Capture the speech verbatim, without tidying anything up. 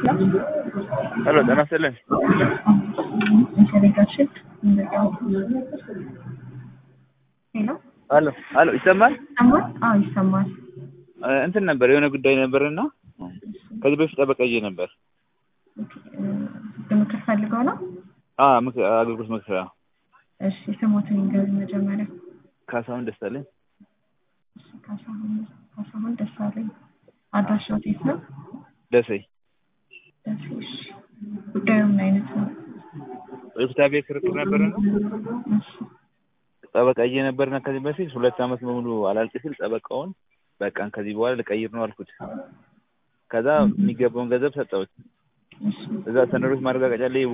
ሄሎ ጤና ይስጥልኝ። ሄሎ ሄሎ ይሰማል? አዎ ይሰማል። እንትን ነበር የሆነ ጉዳይ ነበርና ከዚህ በፊት ጠበቀዬ ነበር። ምክር ፈልገው ነው? አዎ ምክር አገልግሎት ምክር። እሺ ስሞትን ይንገሩ መጀመሪያ። ካሳሁን ደሳለኝ። እሺ ካሳሁን ካሳሁን ደሳለኝ። አድራሻው የት ነው? ደሴ። ደሴ። እሺ ጉዳዩ ምን አይነት ነው? የፍትሐ ክርክር ነበርና ጠበቃዬ ነበርና ከዚህ በፊት ሁለት አመት በሙሉ አላልቅ ሲል ጠበቃውን በቃን ከዚህ በኋላ ልቀይር ነው አልኩት። ከዛ የሚገባውን ገንዘብ ሰጠሁት። እዛ ሰነዶች ማረጋገጫ ላይ